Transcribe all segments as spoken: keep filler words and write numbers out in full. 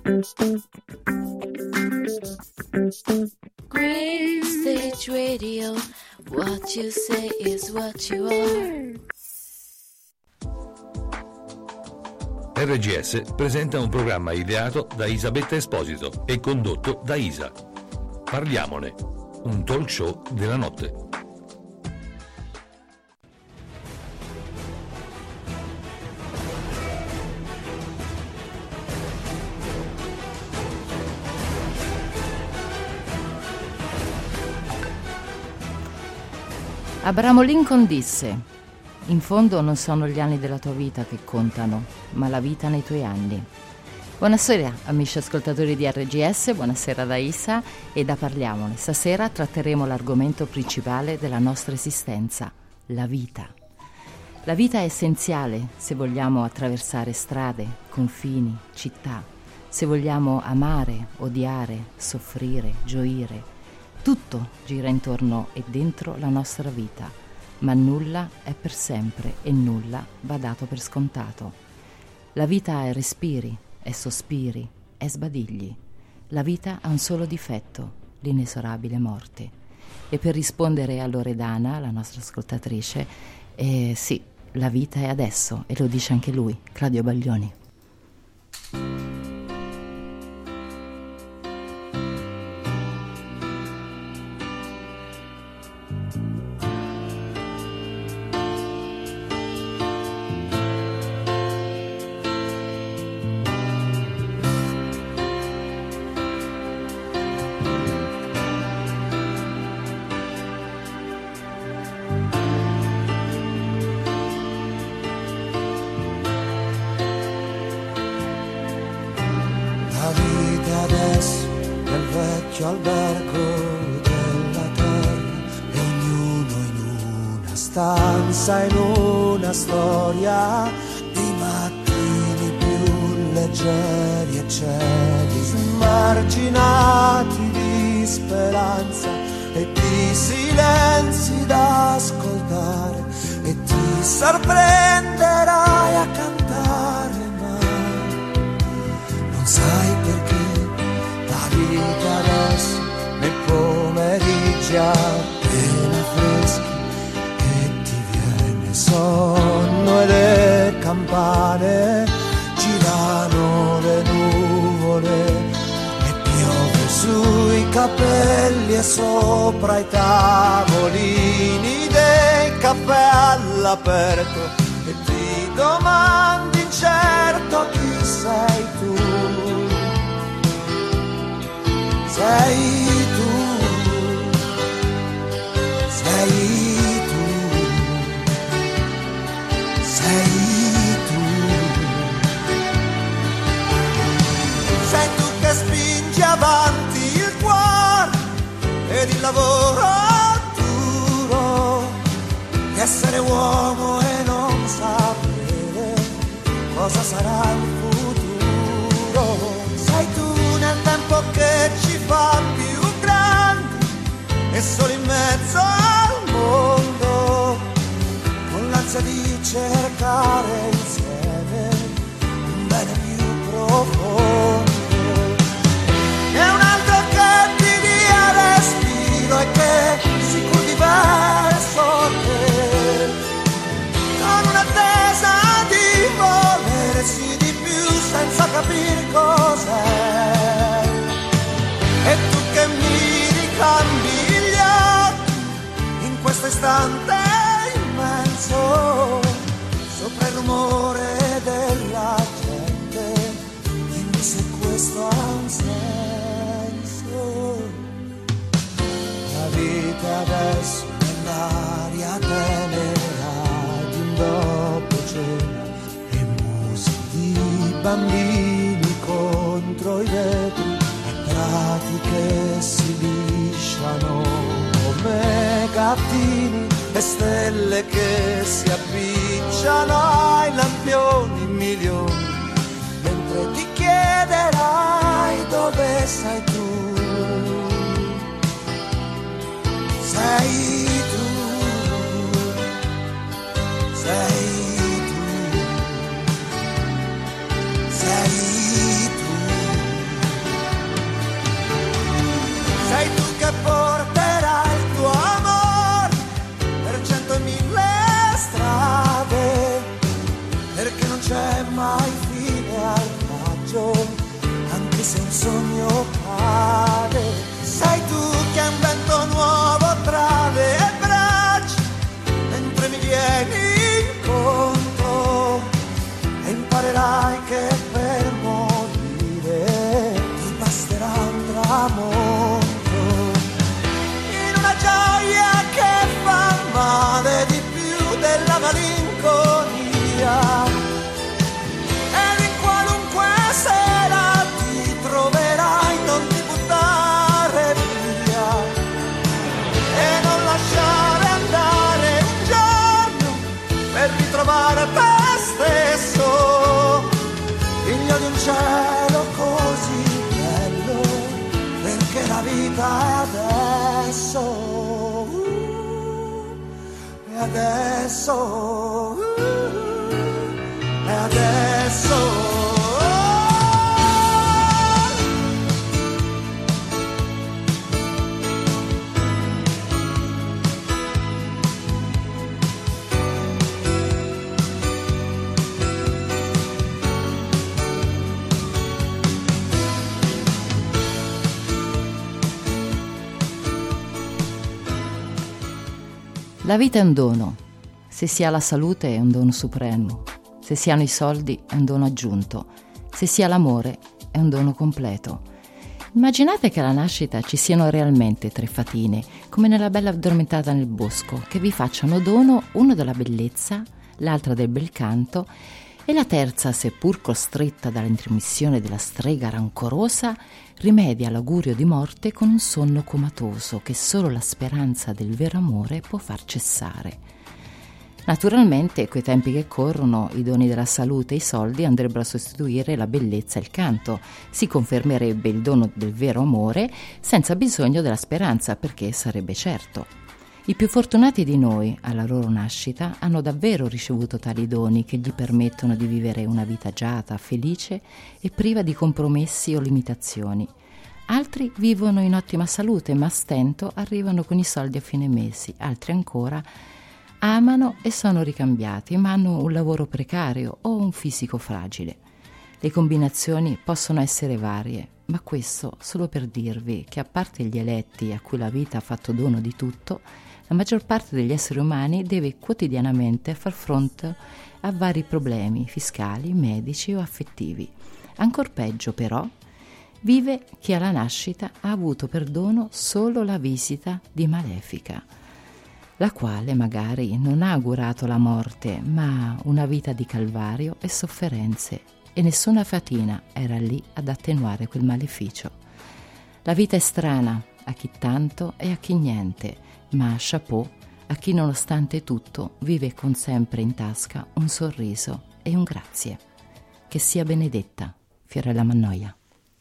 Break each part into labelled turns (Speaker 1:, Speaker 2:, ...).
Speaker 1: Green Stage Radio, what you say is what you are.
Speaker 2: R G S presenta un programma ideato da Isabetta Esposito e condotto da Isa. Parliamone, un talk show della notte.
Speaker 3: Abramo Lincoln disse: in fondo non sono gli anni della tua vita che contano, ma la vita nei tuoi anni. Buonasera amici ascoltatori di R G S, buonasera da Isa e da Parliamone. Stasera tratteremo l'argomento principale della nostra esistenza, la vita. La vita è essenziale se vogliamo attraversare strade, confini, città, se vogliamo amare, odiare, soffrire, gioire. Tutto gira intorno e dentro la nostra vita, ma nulla è per sempre e nulla va dato per scontato. La vita è respiri, è sospiri, è sbadigli. La vita ha un solo difetto, l'inesorabile morte. E per rispondere a Loredana, la nostra ascoltatrice, eh, sì, la vita è adesso, e lo dice anche lui, Claudio Baglioni.
Speaker 4: In una storia di mattini più leggeri e cieli smarginati di speranza e di silenzi da ascoltare, e ti sorprenderai a cantare, ma non sai perché la vita adesso nei pomeriggi appena freschi sonno e le campane, girano le nuvole e piove sui capelli e sopra i tavolini dei caffè all'aperto, e ti domandi incerto chi sei tu. Sei tu, sei Sei tu, sei tu che spingi avanti il cuore ed il lavoro duro, di essere uomo e non sapere cosa sarà il futuro. Sei tu nel tempo che ci fa più grandi e solo in mezzo al mondo, con l'ansia di cercare insieme un bene più profondo, e un altro che ti dia respiro e che si curvi verso te, con un'attesa di volersi di più senza capire cos'è. E tu che mi ricambi gli occhi in questo istante immenso, sopra il rumore della gente, dimmi se questo ha un senso. La vita adesso nell'aria tenera di un dopo cena, e musiche di bambini contro i vetri, e prati che si lisciano come gattini, e stelle che si appicciano ai lampioni milioni, mentre ti chiederai dove sei tu. Sei tu, sei tu, sei tu. sogno cade. Sei tu che hai un vento nuovo tra le braccia, mentre mi vieni incontro, e imparerai che per morire ti basterà un tramonto, in una gioia che fa male di più della malinconia. Ed in qualunque sera ti troverai, non ti buttare via e non lasciare andare un giorno per ritrovare te stesso, figlio di un cielo così bello, perché la vita è adesso, uh, è adesso, uh, è adesso.
Speaker 3: La vita è un dono. Se si ha la salute è un dono supremo. Se si hanno i soldi è un dono aggiunto. Se si ha l'amore è un dono completo. Immaginate che alla nascita ci siano realmente tre fatine, come nella Bella addormentata nel bosco, che vi facciano dono uno della bellezza, l'altra del bel canto, e la terza, seppur costretta dall'intromissione della strega rancorosa, rimedia l'augurio di morte con un sonno comatoso che solo la speranza del vero amore può far cessare. Naturalmente, coi tempi che corrono, i doni della salute e i soldi andrebbero a sostituire la bellezza e il canto. Si confermerebbe il dono del vero amore senza bisogno della speranza, perché sarebbe certo. I più fortunati di noi, alla loro nascita, hanno davvero ricevuto tali doni che gli permettono di vivere una vita agiata, felice e priva di compromessi o limitazioni. Altri vivono in ottima salute, ma a stento arrivano con i soldi a fine mese. Altri ancora amano e sono ricambiati, ma hanno un lavoro precario o un fisico fragile. Le combinazioni possono essere varie, ma questo solo per dirvi che, a parte gli eletti a cui la vita ha fatto dono di tutto, la maggior parte degli esseri umani deve quotidianamente far fronte a vari problemi fiscali, medici o affettivi. Ancor peggio, però, vive chi alla nascita ha avuto per dono solo la visita di Malefica, la quale magari non ha augurato la morte, ma una vita di calvario e sofferenze, e nessuna fatina era lì ad attenuare quel maleficio. La vita è strana a chi tanto e a chi niente, ma chapeau a chi nonostante tutto vive con sempre in tasca un sorriso e un grazie. Che sia benedetta, Fiorella Mannoia.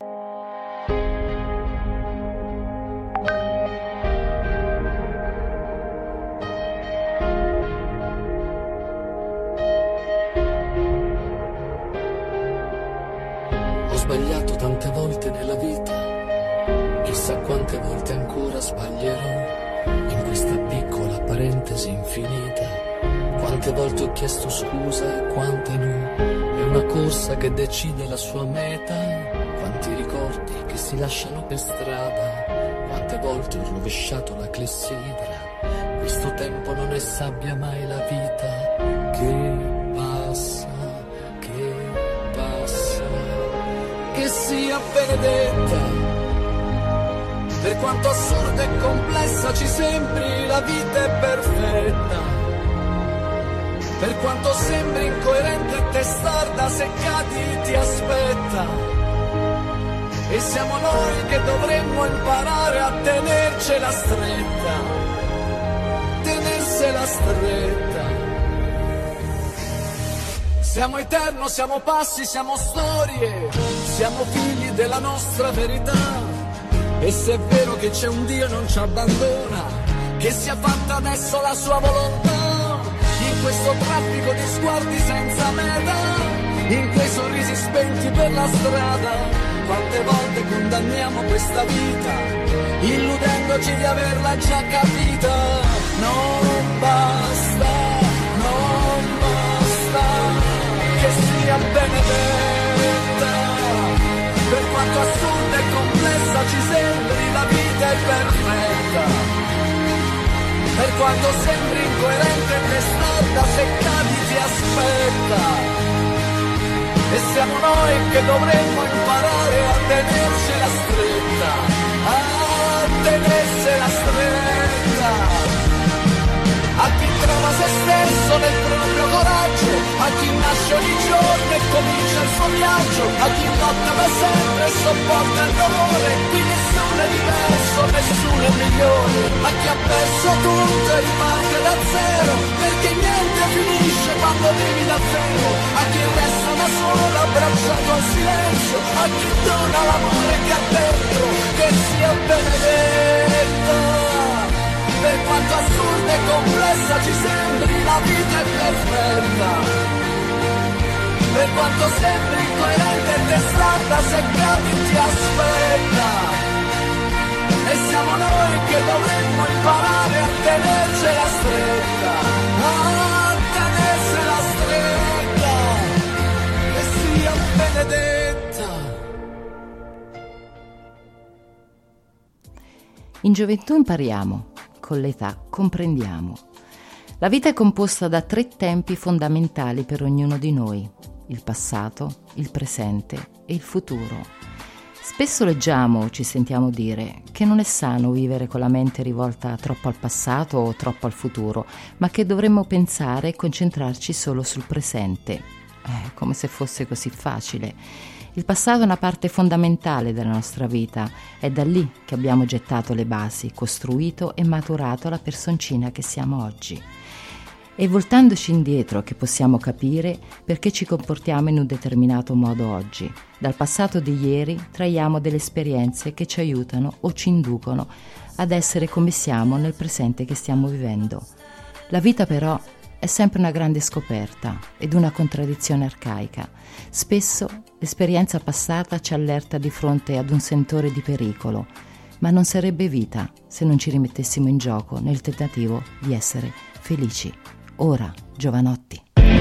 Speaker 5: Ho sbagliato tante volte nella vita, chissà quante volte ancora sbaglierò. In questa piccola parentesi infinita, quante volte ho chiesto scusa e quante no. È una corsa che decide la sua meta. Quanti ricordi che si lasciano per strada, quante volte ho rovesciato la clessidra. Questo tempo non è sabbia mai la vita che passa, che passa. Che sia benedetta. Per quanto assurda e complessa ci sembri, la vita è perfetta. Per quanto sembri incoerente e testarda, se cadi ti aspetta. E siamo noi che dovremmo imparare a tenercela stretta, tenersela stretta. Siamo eterno, siamo passi, siamo storie, siamo figli della nostra verità. E se è vero che c'è un Dio non ci abbandona, che sia fatta adesso la sua volontà, in questo traffico di sguardi senza meta, in quei sorrisi spenti per la strada, quante volte condanniamo questa vita, illudendoci di averla già capita. Non basta, non basta, che sia benedetta, per quanto assurda
Speaker 4: ci sembri la vita è perfetta, per quanto sembri incoerente e testarda, se cadi ti aspetta. E siamo noi che dovremmo imparare a tenersela stretta, a tenersela stretta. A chi trova se stesso nel proprio coraggio, a chi nasce ogni giorno e comincia il suo viaggio, a chi lotta da sempre e sopporta il dolore, qui nessuno è diverso, nessuno è migliore. A chi ha perso tutto e riparte da zero, perché niente finisce quando vivi da zero. A chi resta da solo abbracciato al silenzio, a chi dona l'amore che ha dentro, che sia benedetto. Per quanto assurda e complessa ci sembri, la vita è perfetta, per quanto sembri incoerente e testarda, se cadi ti aspetta. E siamo noi che dovremmo imparare a tenercela stretta, a tenersela stretta, che sia benedetta.
Speaker 3: In gioventù impariamo, con l'età comprendiamo. La vita è composta da tre tempi fondamentali per ognuno di noi: il passato, il presente e il futuro. Spesso leggiamo o ci sentiamo dire che non è sano vivere con la mente rivolta troppo al passato o troppo al futuro, ma che dovremmo pensare e concentrarci solo sul presente. Eh, come se fosse così facile. Il passato è una parte fondamentale della nostra vita, è da lì che abbiamo gettato le basi, costruito e maturato la personcina che siamo oggi. È voltandoci indietro che possiamo capire perché ci comportiamo in un determinato modo oggi. Dal passato di ieri traiamo delle esperienze che ci aiutano o ci inducono ad essere come siamo nel presente che stiamo vivendo. La vita però è sempre una grande scoperta ed una contraddizione arcaica. Spesso l'esperienza passata ci allerta di fronte ad un sentore di pericolo, ma non sarebbe vita se non ci rimettessimo in gioco nel tentativo di essere felici. Ora, giovanotti.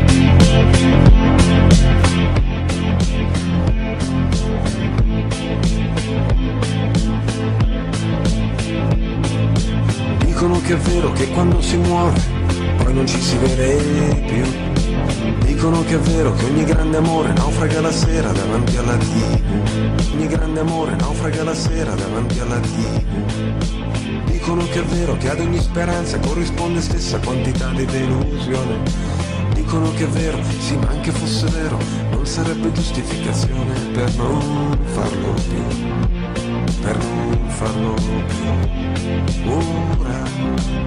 Speaker 6: Dicono che è vero che quando si muore poi non ci si vede più. Dicono che è vero che ogni grande amore naufraga la sera davanti alla tivù. Ogni grande amore naufraga la sera davanti alla tivù. Dicono che è vero che ad ogni speranza corrisponde stessa quantità di delusione. Dicono che è vero, sì, ma anche fosse vero, non sarebbe giustificazione per non farlo più, per non farlo più. Ora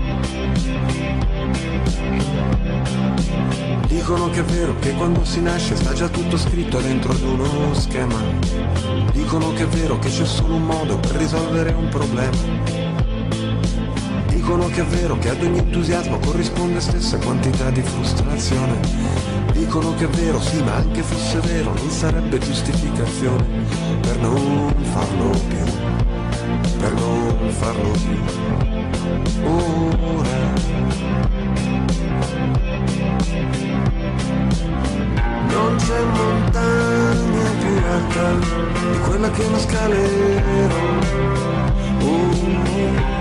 Speaker 6: dicono che è vero che quando si nasce sta già tutto scritto dentro ad uno schema. Dicono che è vero che c'è solo un modo per risolvere un problema. Dicono che è vero che ad ogni entusiasmo corrisponde stessa quantità di frustrazione. Dicono che è vero, sì, ma anche fosse vero non sarebbe giustificazione per non farlo più, per non farlo più. Ora non c'è montagna più alta di quella che non scalerò. Oh.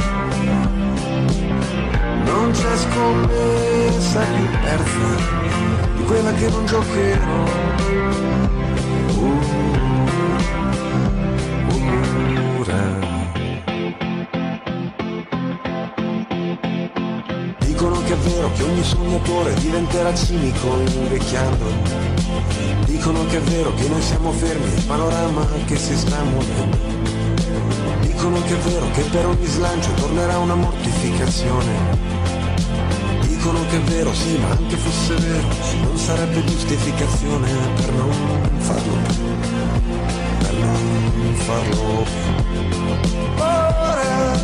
Speaker 6: Non c'è scommessa più persa di quella che non giocherò. Ora dicono che è vero che ogni sognatore diventerà cinico invecchiando. Dicono che è vero che noi siamo fermi nel panorama che si sta muovendo. Dicono che è vero che per ogni slancio tornerà una mortificazione. Dicono che è vero, sì, ma anche fosse vero non sarebbe giustificazione per non farlo più, per non farlo più. Ora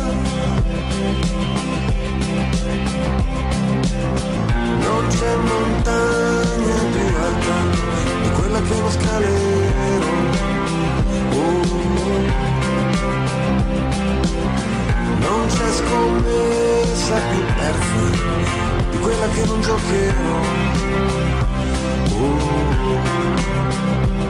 Speaker 6: non c'è montagna più alta di quella che non scalerò. Oh. Non c'è scommessa più persa di quella che non giocherò. Oh.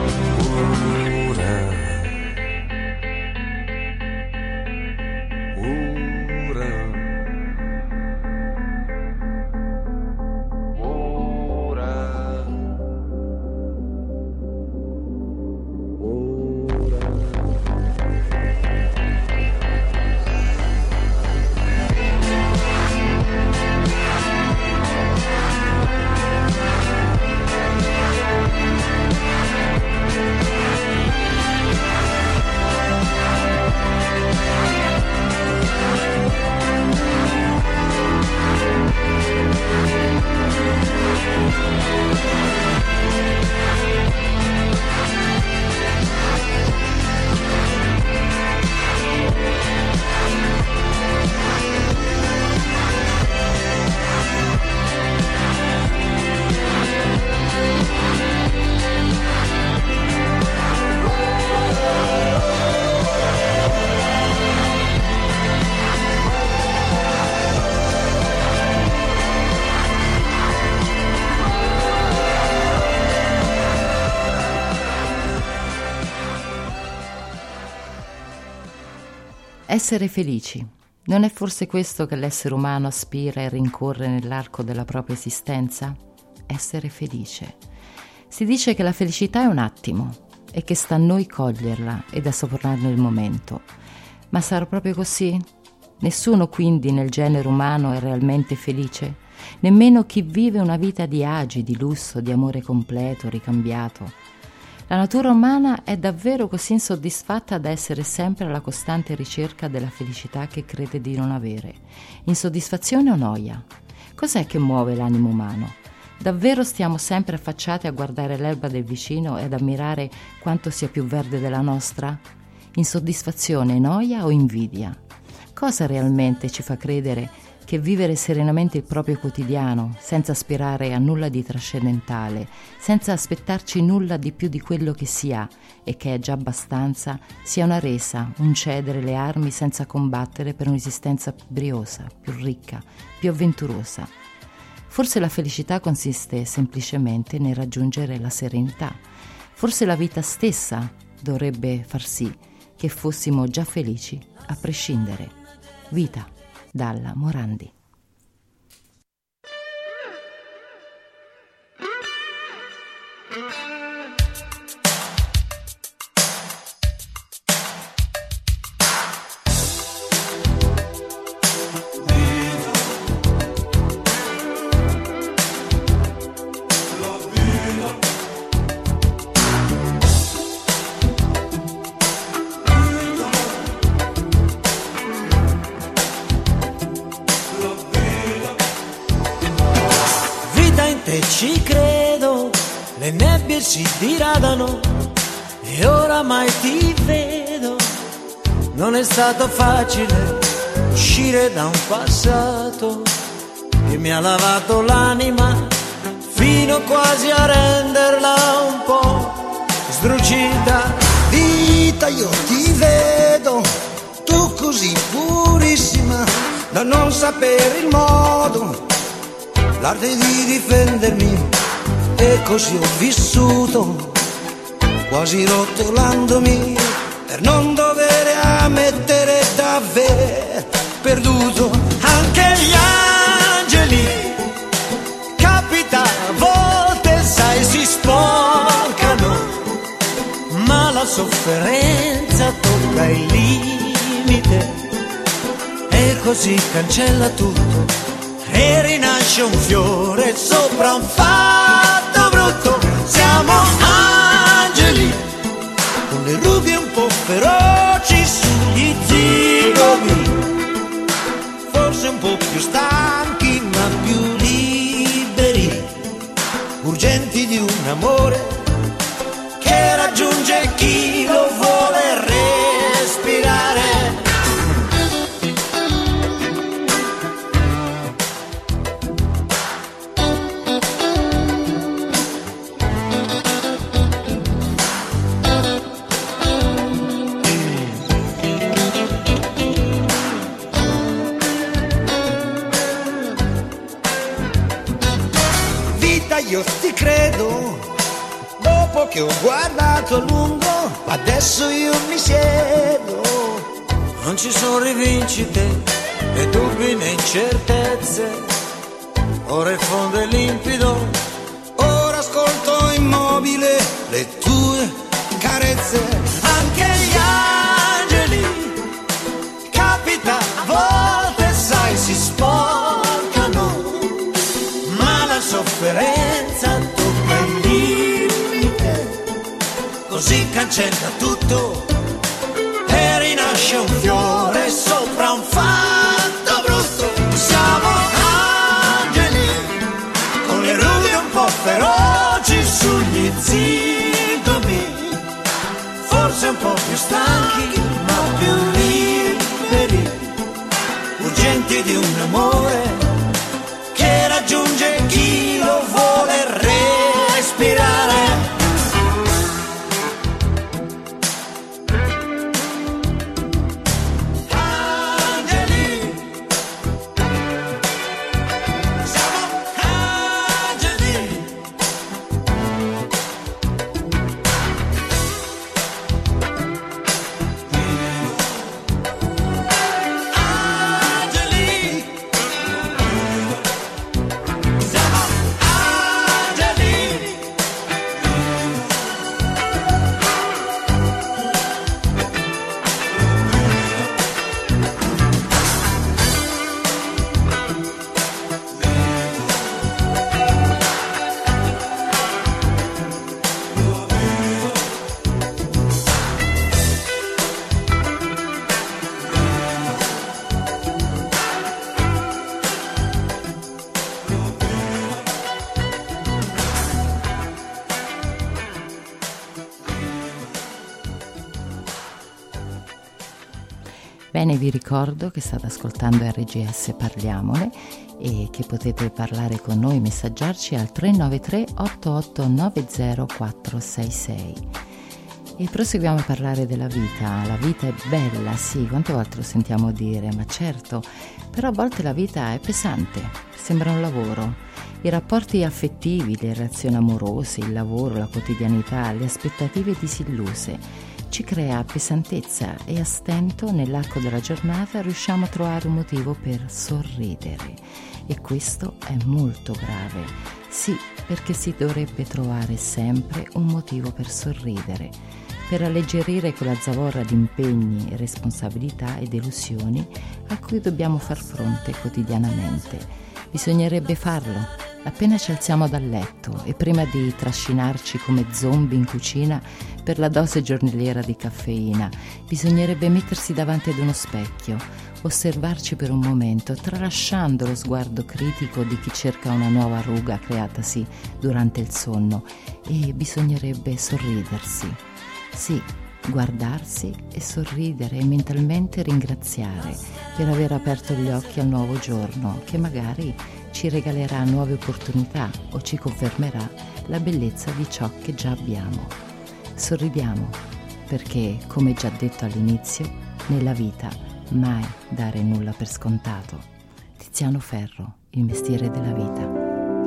Speaker 3: Essere felici. Non è forse questo che l'essere umano aspira e rincorre nell'arco della propria esistenza? Essere felice. Si dice che la felicità è un attimo e che sta a noi coglierla ed assaporarne il momento. Ma sarà proprio così? Nessuno quindi nel genere umano è realmente felice? Nemmeno chi vive una vita di agi, di lusso, di amore completo, ricambiato. La natura umana è davvero così insoddisfatta da essere sempre alla costante ricerca della felicità che crede di non avere. Insoddisfazione o noia? Cos'è che muove l'animo umano? Davvero stiamo sempre affacciati a guardare l'erba del vicino e ad ammirare quanto sia più verde della nostra? Insoddisfazione, noia o invidia? Cosa realmente ci fa credere che vivere serenamente il proprio quotidiano, senza aspirare a nulla di trascendentale, senza aspettarci nulla di più di quello che si ha e che è già abbastanza, sia una resa, un cedere le armi senza combattere per un'esistenza più briosa, più ricca, più avventurosa? Forse la felicità consiste semplicemente nel raggiungere la serenità. Forse la vita stessa dovrebbe far sì che fossimo già felici a prescindere. Vita. Dalla Morandi.
Speaker 7: Ci credo, le nebbie si diradano e oramai ti vedo. Non è stato facile uscire da un passato che mi ha lavato l'anima fino quasi a renderla un po' sdrucita.
Speaker 8: Vita, io ti vedo, tu così purissima da non sapere il modo, l'arte di difendermi, e così ho vissuto, quasi rotolandomi per non dover ammettere d'aver perduto.
Speaker 7: Anche gli angeli, capita a volte, sai, si sporcano, ma la sofferenza tocca il limite e così cancella tutto e rinasce un fiore sopra un fatto brutto. Siamo angeli con le rughie un po' feroci sugli zigomi, forse un po' più stanchi ma più liberi, urgenti di un amore che raggiunge chi lo vuole respirare.
Speaker 8: Io ti credo, dopo che ho guardato a lungo, adesso io mi siedo.
Speaker 7: Non ci sono rivincite, né dubbi né incertezze, ora il fondo è limpido,
Speaker 8: ora ascolto immobile le tue carezze.
Speaker 7: Anche gli angeli, capita a volte, sai, si sporcano, ma la sofferenza tocca il limite, così cancella tutto e rinasce un fiore sopra un fatto brutto. Siamo angeli con le rughe un po' feroci sugli zigomi, forse un po' più stanchi ma più liberi, urgenti di un amore che raggiunge chi lo vuole respirare. Angeli,
Speaker 3: Bene, vi ricordo che state ascoltando R G S Parliamone e che potete parlare con noi, messaggiarci al tre nove tre otto otto nove zero quattro sei sei. E proseguiamo a parlare della vita. La vita è bella, sì, quante volte lo sentiamo dire, ma certo, però a volte la vita è pesante, sembra un lavoro. I rapporti affettivi, le relazioni amorose, il lavoro, la quotidianità, le aspettative disilluse ci crea pesantezza e a stento nell'arco della giornata riusciamo a trovare un motivo per sorridere e questo è molto grave. Sì, perché si dovrebbe trovare sempre un motivo per sorridere, per alleggerire quella zavorra di impegni, responsabilità e delusioni a cui dobbiamo far fronte quotidianamente. Bisognerebbe farlo appena ci alziamo dal letto e prima di trascinarci come zombie in cucina per la dose giornaliera di caffeina, bisognerebbe mettersi davanti ad uno specchio, osservarci per un momento, tralasciando lo sguardo critico di chi cerca una nuova ruga creatasi durante il sonno, e bisognerebbe sorridersi. Sì, guardarsi e sorridere e mentalmente ringraziare per aver aperto gli occhi al nuovo giorno che magari ci regalerà nuove opportunità o ci confermerà la bellezza di ciò che già abbiamo. Sorridiamo perché, come già detto all'inizio, nella vita mai dare nulla per scontato. Tiziano Ferro, Il mestiere della vita.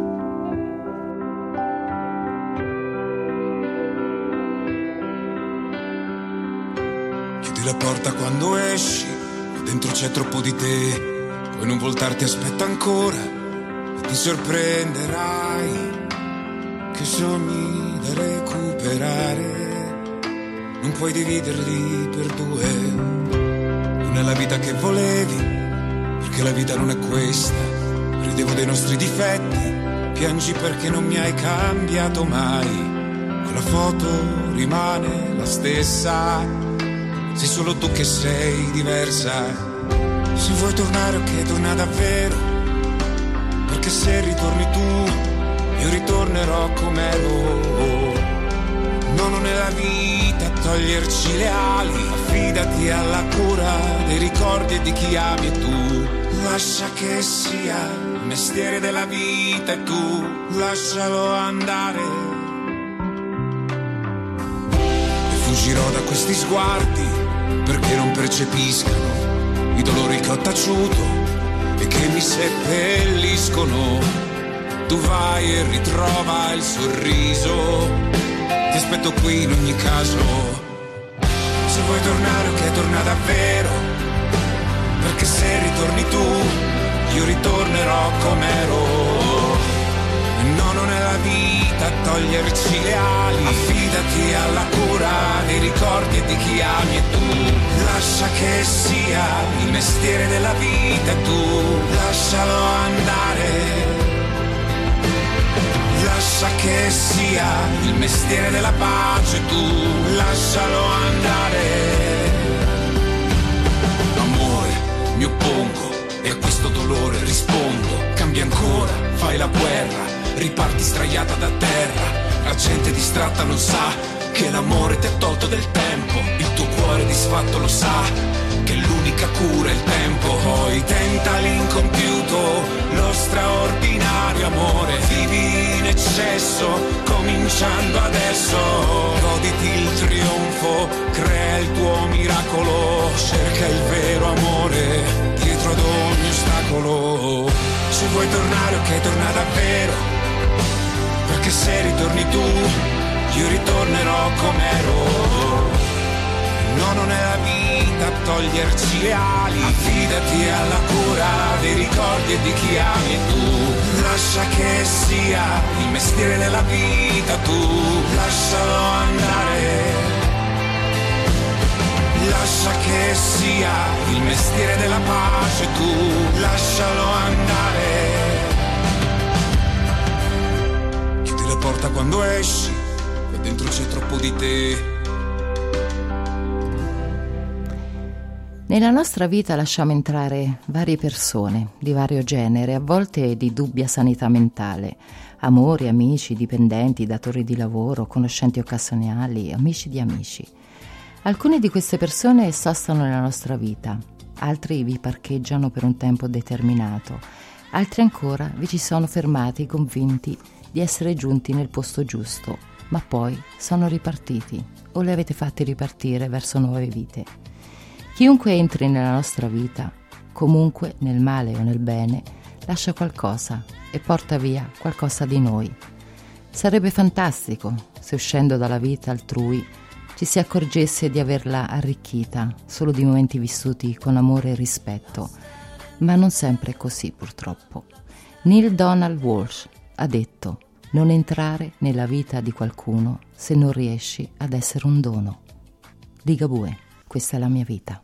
Speaker 9: La porta quando esci, dentro c'è troppo di te, puoi non voltarti, aspetta ancora e ti sorprenderai che sogni da recuperare non puoi dividerli per due. Non è la vita che volevi, perché la vita non è questa. Ridevo dei nostri difetti, piangi perché non mi hai cambiato mai. Quella foto rimane la stessa, sei solo tu che sei diversa. Se vuoi tornare, ok, torna davvero, perché se ritorni tu, io ritornerò com'ero. No, non è la vita toglierci le ali, affidati alla cura dei ricordi e di chi ami e tu. Lascia che sia il mestiere della vita e tu lascialo andare. E fuggirò da questi sguardi perché non percepiscano i dolori che ho taciuto e che mi seppelliscono. Tu vai e ritrova il sorriso, ti aspetto qui in ogni caso. Se vuoi tornare, ok, torna davvero, perché se ritorni tu, io ritornerò com'ero. No, non è la vita toglierci le ali, affidati alla cura dei ricordi e di chi ami e tu. Lascia che sia il mestiere della vita e tu lascialo andare. Lascia che sia il mestiere della pace e tu lascialo andare. Amore, mi oppongo e a questo dolore rispondo. Cambia ancora, fai la guerra, riparti straiata da terra. La gente distratta non sa che l'amore ti ha tolto del tempo. Il tuo cuore disfatto lo sa che l'unica cura è il tempo. Poi tenta l'incompiuto, lo straordinario amore. Vivi in eccesso, cominciando adesso. Goditi il trionfo, crea il tuo miracolo. Cerca il vero amore dietro ad ogni ostacolo. Se vuoi tornare, ok, torna davvero, perché se ritorni tu, io ritornerò com'ero. No, non è la vita toglierci le ali, affidati alla cura dei ricordi e di chi ami e tu. Lascia che sia il mestiere della vita, tu lascialo andare. Lascia che sia il mestiere della pace, tu lascialo andare. Chiudi la porta quando esci, qua dentro c'è troppo di te.
Speaker 3: Nella nostra vita lasciamo entrare varie persone di vario genere, a volte di dubbia sanità mentale, amori, amici, dipendenti, datori di lavoro, conoscenti occasionali, amici di amici. Alcune di queste persone sostano nella nostra vita, altri vi parcheggiano per un tempo determinato, altri ancora vi ci sono fermati convinti di essere giunti nel posto giusto, ma poi sono ripartiti o li avete fatti ripartire verso nuove vite. Chiunque entri nella nostra vita, comunque nel male o nel bene, lascia qualcosa e porta via qualcosa di noi. Sarebbe fantastico se uscendo dalla vita altrui ci si accorgesse di averla arricchita solo di momenti vissuti con amore e rispetto, ma non sempre è così purtroppo. Neale Donald Walsch ha detto: non entrare nella vita di qualcuno se non riesci ad essere un dono. Ligabue, questa è la mia vita.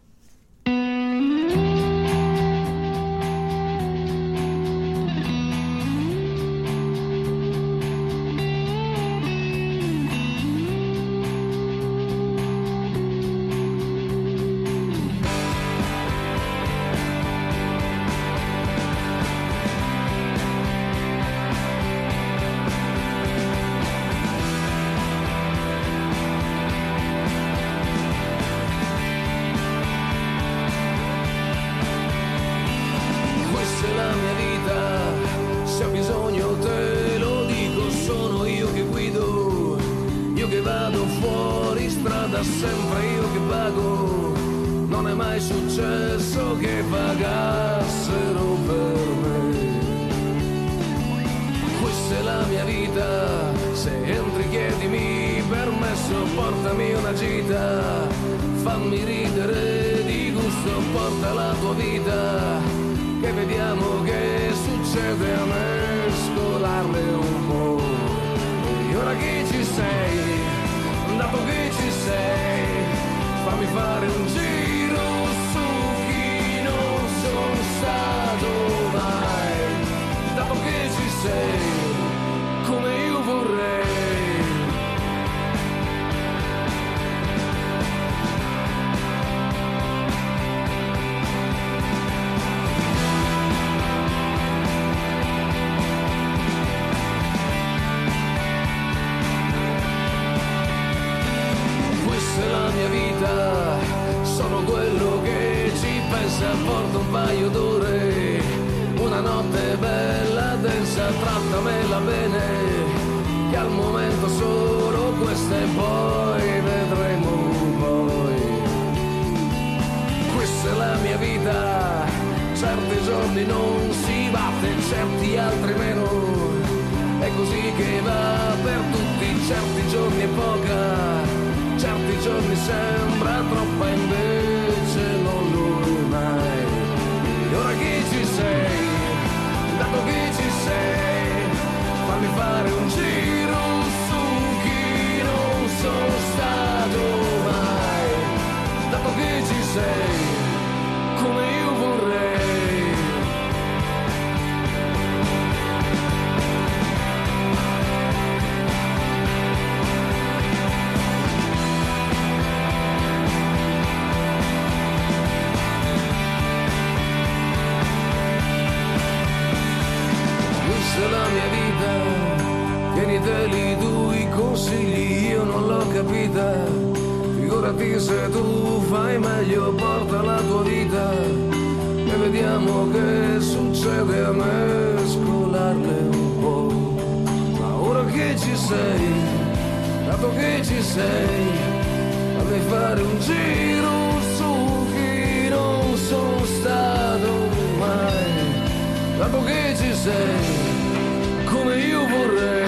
Speaker 4: Sempre io che pago, non è mai successo che pagassero per me. Questa è la mia vita, se entri chiedimi permesso, portami una gita, fammi ridere di gusto, porta la tua vita, che vediamo che succede a mescolarle un po'. E ora che ci sei, dato che ci sei, fammi fare un giro su chi non sono stato mai. Dato che ci sei, come io vorrei. Sono quello che ci pensa, porta un paio d'ore, una notte bella, densa, trattamela bene, che al momento solo questa e poi vedremo poi. Questa è la mia vita, certi giorni non si batte, certi altri meno, è così che va per tutti, certi giorni è poca, certi giorni sembra troppa, invece non lo è mai. E ora che ci sei, dato che ci sei, fammi fare un giro su chi non sono stato mai. Dato che ci sei, come io vorrei. La mia vita, tieniteli tu i consigli, io non l'ho capita, figurati se tu fai meglio, porta la tua vita e vediamo che succede a mescolarle un po'. Ma ora che ci sei, dato che ci sei, fammi fare un giro su chi non sono stato mai. Dato che ci sei, come io vorrei.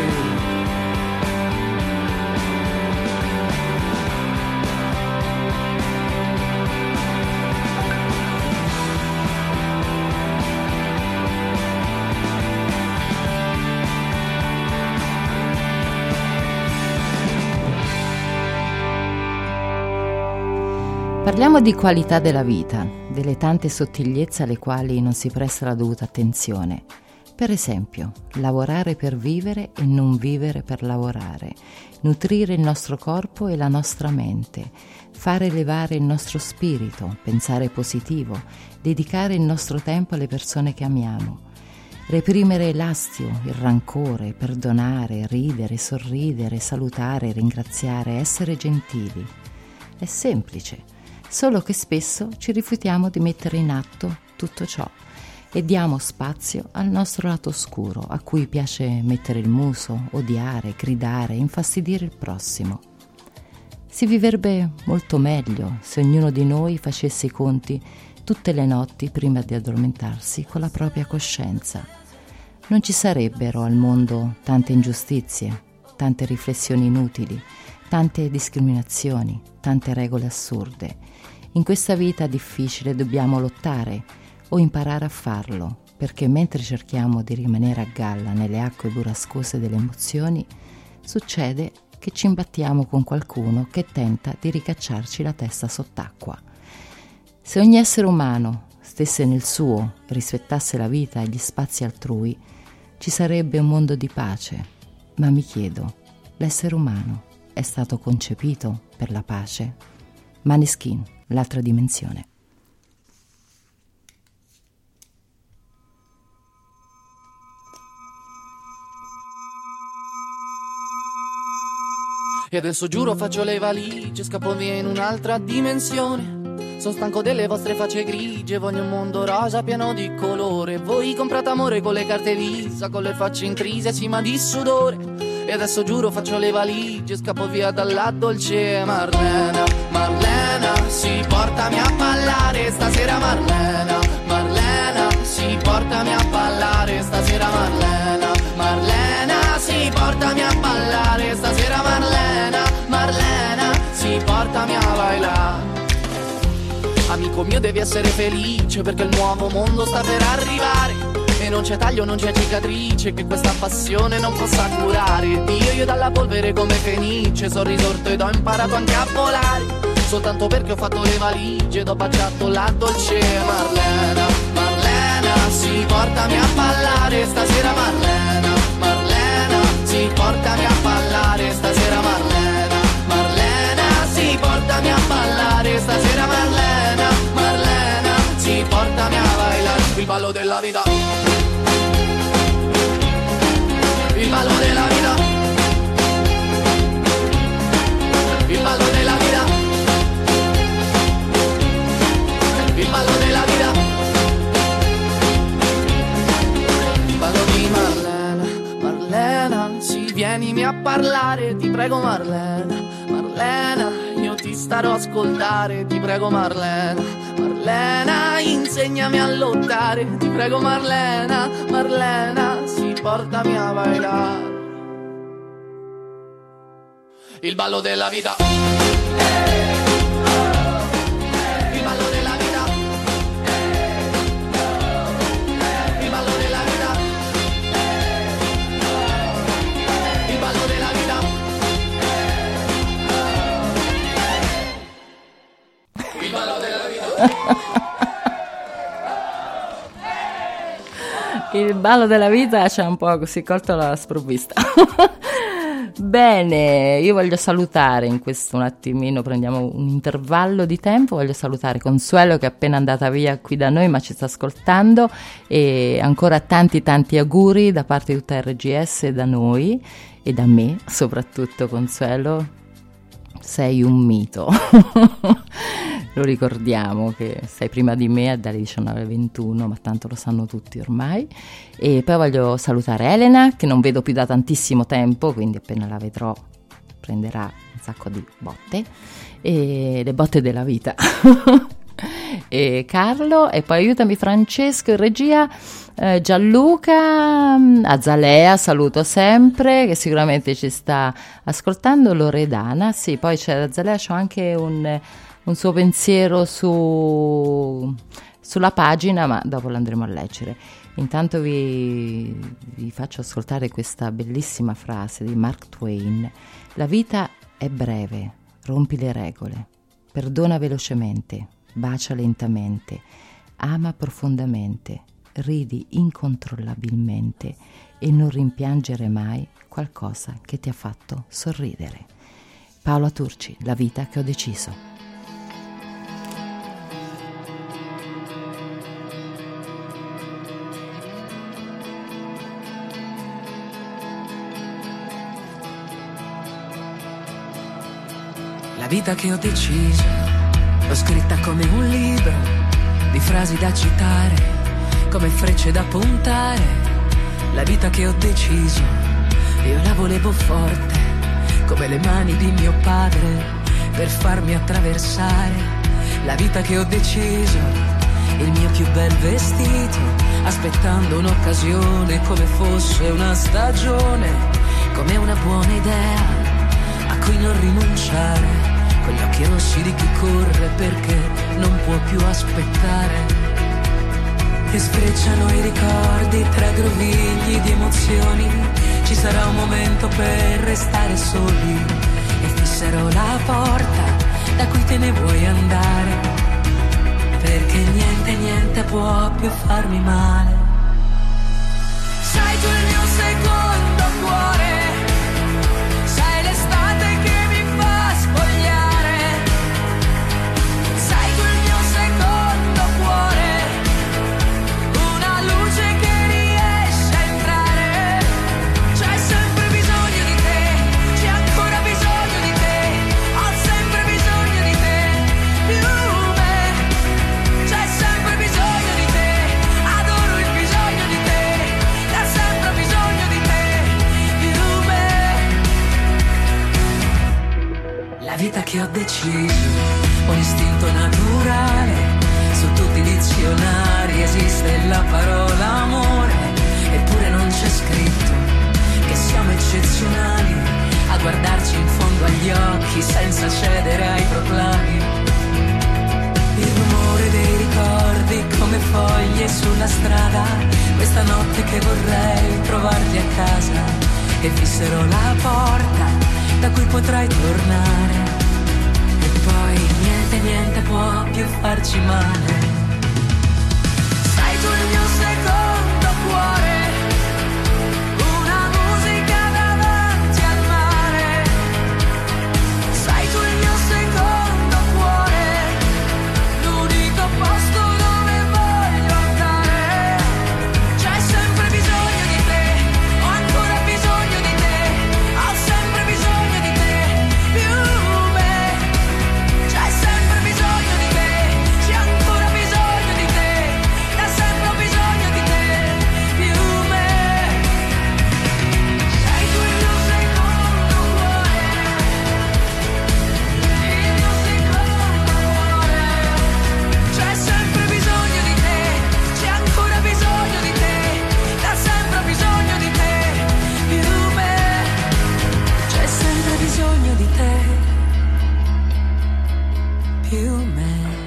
Speaker 3: Parliamo di qualità della vita, delle tante sottigliezze alle quali non si presta la dovuta attenzione. Per esempio, lavorare per vivere e non vivere per lavorare, nutrire il nostro corpo e la nostra mente, fare elevare il nostro spirito, pensare positivo, dedicare il nostro tempo alle persone che amiamo, reprimere l'astio, il rancore, perdonare, ridere, sorridere, salutare, ringraziare, essere gentili. È semplice. solo che spesso ci rifiutiamo di mettere in atto tutto ciò e diamo spazio al nostro lato oscuro, a cui piace mettere il muso, odiare, gridare, infastidire il prossimo. Si vivrebbe molto meglio se ognuno di noi facesse i conti tutte le notti prima di addormentarsi con la propria coscienza. Non ci sarebbero al mondo tante ingiustizie, tante riflessioni inutili, tante discriminazioni, tante regole assurde. In questa vita difficile dobbiamo lottare o imparare a farlo, perché mentre cerchiamo di rimanere a galla nelle acque burrascose delle emozioni, succede che ci imbattiamo con qualcuno che tenta di ricacciarci la testa sott'acqua. Se ogni essere umano stesse nel suo e rispettasse la vita e gli spazi altrui, ci sarebbe un mondo di pace. Ma mi chiedo, l'essere umano è stato concepito per la pace? Maneskin, l'altra dimensione.
Speaker 10: E adesso giuro faccio le valigie, scappo via in un'altra dimensione. Sono stanco delle vostre facce grigie, voglio un mondo rosa pieno di colore. Voi comprate amore con le carte Visa, con le facce intrise, sì ma di sudore. E adesso giuro faccio le valigie, scappo via dalla dolce Marlena. Marlena, sì, portami a ballare stasera Marlena. Marlena, sì, portami a ballare stasera Marlena. Marlena, sì, portami a ballare stasera Marlena. Marlena, sì, portami a bailare. Amico mio devi essere felice perché il nuovo mondo sta per arrivare. E non c'è taglio, non c'è cicatrice che questa passione non possa curare. Dio, io dalla polvere come fenice sono risorto ed ho imparato anche a volare. Soltanto perché ho fatto le valigie ed ho baciato la dolce Marlena. Marlena, sì, portami a ballare stasera Marlena. Marlena, sì, portami a ballare stasera Marlena. Marlena, sì, portami a ballare stasera Marlena. Marlena, sì, portami a bailare il ballo della vita. Il ballo della vita. Il ballo della vita. Il ballo della vita. Il ballo di Marlena. Marlena, sì, vienimi a parlare, ti prego Marlena. Marlena, io ti starò a ascoltare, ti prego Marlena. Marlena, insegnami a lottare, ti prego Marlena. Marlena, sì, portami a bailare il ballo della vita. Il ballo della vita. Il ballo della vita. Il ballo della vita. Il ballo della vita.
Speaker 3: Il ballo della vita c'è un po' così colto alla sprovvista. Bene, io voglio salutare in questo un attimino, prendiamo un intervallo di tempo, voglio salutare Consuelo che è appena andata via qui da noi ma ci sta ascoltando, e ancora tanti tanti auguri da parte di tutta R G S e da noi e da me soprattutto. Consuelo, sei un mito. Lo ricordiamo che sei prima di me dalle diciannove alle ventuno, ma tanto lo sanno tutti ormai. E poi voglio salutare Elena che non vedo più da tantissimo tempo, quindi appena la vedrò prenderà un sacco di botte, e le botte della vita. E Carlo, e poi aiutami Francesco in regia, eh, Gianluca, Azalea saluto sempre che sicuramente ci sta ascoltando, Loredana, sì, poi c'è Azalea, c'ho anche un, un suo pensiero su, sulla pagina, ma dopo lo andremo a leggere. Intanto vi, vi faccio ascoltare questa bellissima frase di Mark Twain: la vita è breve, rompi le regole, perdona velocemente, bacia lentamente, ama profondamente, ridi incontrollabilmente e non rimpiangere mai qualcosa che ti ha fatto sorridere. Paola Turci, La vita che ho deciso.
Speaker 11: La vita che ho deciso l'ho scritta come un libro di frasi da citare, come frecce da puntare. La vita che ho deciso, io la volevo forte, come le mani di mio padre, per farmi attraversare. La vita che ho deciso, il mio più bel vestito, aspettando un'occasione come fosse una stagione, come una buona idea a cui non rinunciare, con gli occhi rossi di chi corre perché non può più aspettare. E sfrecciano i ricordi tra grovigli di emozioni, ci sarà un momento per restare soli, e fisserò la porta da cui te ne vuoi andare, perché niente, niente può più farmi male. Sei tu il mio secondo cuore, sei l'estate che mi fa spogliare, sei tu il mio secondo cuore, una luce che riesce a entrare. C'è sempre bisogno di te, c'è ancora bisogno di te, ho sempre bisogno di te, più me. C'è sempre bisogno di te, adoro il bisogno di te, da sempre bisogno di te, più me. La vita che ho deciso, un istinto naturale, su tutti i dizionari esiste la parola amore, eppure non c'è scritto che siamo eccezionali a guardarci in fondo agli occhi senza cedere ai proclami. Il rumore dei ricordi come foglie sulla strada, questa notte che vorrei trovarti a casa, e fisserò la porta da cui potrai tornare, e poi niente, niente può più farci male. Sei tu il mio secondo cuore, una musica davanti al mare, sei tu il mio secondo cuore, l'unico posto dove voglio andare. C'è sempre bisogno di te, ho ancora bisogno di te, ho sempre bisogno di te, più me. C'è sempre bisogno di te, c'è ancora bisogno di te, da sempre ho bisogno di te, più me. Sei tu il mio secondo cuore, il mio secondo cuore. C'è sempre bisogno di te, c'è ancora bisogno di te, da sempre ho bisogno di te, più me. C'è sempre bisogno di te, più me.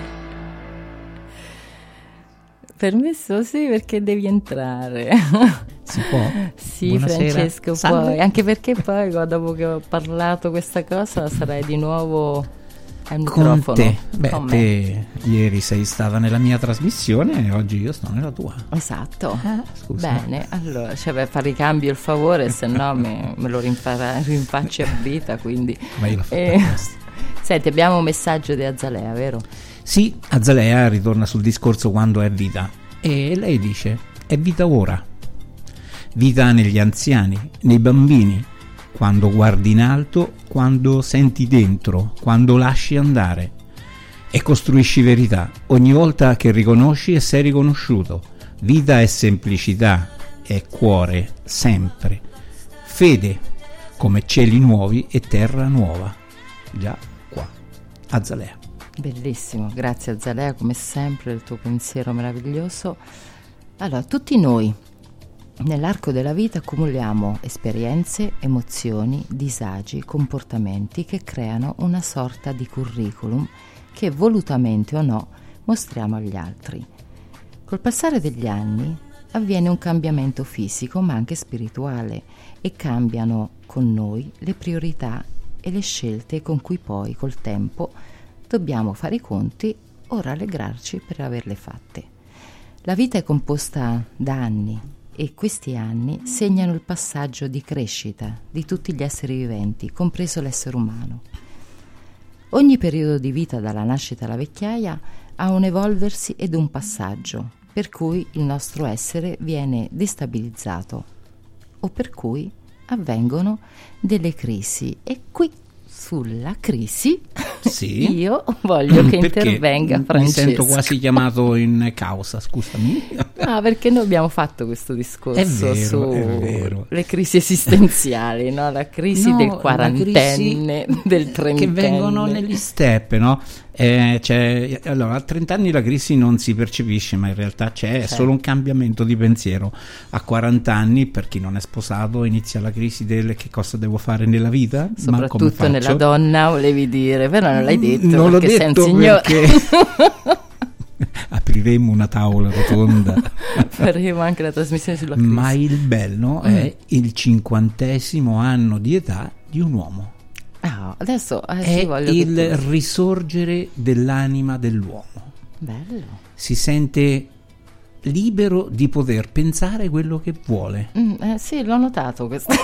Speaker 3: Permesso sì, perché devi entrare.
Speaker 12: Si può?
Speaker 3: Sì,
Speaker 12: Buonasera.
Speaker 3: Francesco,
Speaker 12: Salve.
Speaker 3: puoi, anche perché poi dopo che ho parlato questa cosa sarai di nuovo al
Speaker 12: Con
Speaker 3: microfono
Speaker 12: te. Beh,
Speaker 3: con me.
Speaker 12: te ieri sei stata nella mia trasmissione e oggi io sto nella tua.
Speaker 3: Esatto.
Speaker 12: Scusa.
Speaker 3: Bene, allora, cioè, per fare ricambio il favore, se no me, me lo rinfara- rinfacci a vita, quindi.
Speaker 12: Ma io l'ho fatta
Speaker 3: Eh,
Speaker 12: apposta.
Speaker 3: Senti, abbiamo un messaggio di Azalea, vero?
Speaker 12: Sì, Azalea ritorna sul discorso quando è vita, e lei dice: è vita ora. Vita negli anziani, nei bambini, quando guardi in alto, quando senti dentro, quando lasci andare, e costruisci verità ogni volta che riconosci e sei riconosciuto. Vita è semplicità, è cuore, sempre. Fede, come cieli nuovi e terra nuova. Già qua. Azalea.
Speaker 3: Bellissimo, grazie Azalea, come sempre il tuo pensiero meraviglioso. Allora, tutti noi nell'arco della vita accumuliamo esperienze, emozioni, disagi, comportamenti che creano una sorta di curriculum che volutamente o no mostriamo agli altri. Col passare degli anni avviene un cambiamento fisico ma anche spirituale, e cambiano con noi le priorità e le scelte con cui poi col tempo dobbiamo fare i conti o rallegrarci per averle fatte. La vita è composta da anni, e questi anni segnano il passaggio di crescita di tutti gli esseri viventi, compreso l'essere umano. Ogni periodo di vita, dalla nascita alla vecchiaia, ha un evolversi ed un passaggio, per cui il nostro essere viene destabilizzato o per cui avvengono delle crisi. E qui sulla crisi
Speaker 12: Sì.
Speaker 3: Io voglio che
Speaker 12: Perché
Speaker 3: intervenga
Speaker 12: mi
Speaker 3: Francesco.
Speaker 12: sento quasi chiamato in causa, scusami.
Speaker 3: Ah, perché noi abbiamo fatto questo discorso
Speaker 12: È vero,
Speaker 3: sulle crisi esistenziali, no? La crisi
Speaker 12: No,
Speaker 3: del
Speaker 12: la
Speaker 3: quarantenne,
Speaker 12: crisi
Speaker 3: del trentenne.
Speaker 12: che vengono negli step, no? Eh, cioè, allora, a trenta anni la crisi non si percepisce, ma in realtà c'è, è
Speaker 3: C'è.
Speaker 12: solo un cambiamento di pensiero. A quaranta anni, per chi non è sposato, inizia la crisi del che cosa devo fare nella vita, ma come
Speaker 3: Soprattutto nella
Speaker 12: faccio?
Speaker 3: donna, volevi dire, però non l'hai detto.
Speaker 12: Non l'ho
Speaker 3: perché sei un
Speaker 12: detto
Speaker 3: signore.
Speaker 12: perché apriremo una tavola rotonda.
Speaker 3: Faremo anche la trasmissione sulla crisi.
Speaker 12: Ma il bello
Speaker 3: Mm.
Speaker 12: è il cinquantesimo anno di età di un uomo.
Speaker 3: Ah, adesso eh,
Speaker 12: È
Speaker 3: sì, voglio
Speaker 12: il
Speaker 3: che tu-
Speaker 12: risorgere dell'anima dell'uomo.
Speaker 3: Bello.
Speaker 12: Si sente libero di poter pensare quello che vuole.
Speaker 3: Mm, eh, sì, l'ho notato questo.